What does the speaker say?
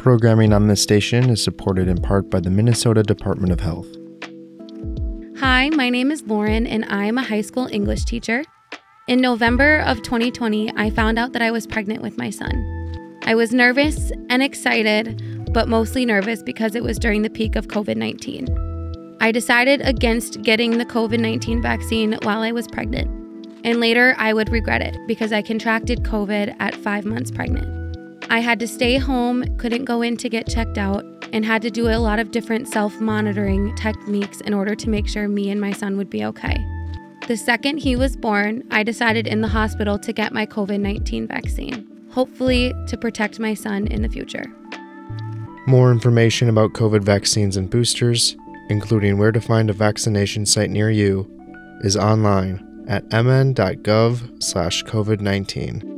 Programming on this station is supported in part by the Minnesota Department of Health. Hi, my name is Lauren, and I am a high school English teacher. In November of 2020, I found out that I was pregnant with my son. I was nervous and excited, but mostly nervous because it was during the peak of COVID-19. I decided against getting the COVID-19 vaccine while I was pregnant, and later I would regret it because I contracted COVID at 5 months pregnant. I had to stay home, couldn't go in to get checked out, and had to do a lot of different self-monitoring techniques in order to make sure me and my son would be okay. The second he was born, I decided in the hospital to get my COVID-19 vaccine, hopefully to protect my son in the future. More information about COVID vaccines and boosters, including where to find a vaccination site near you, is online at mn.gov/COVID-19.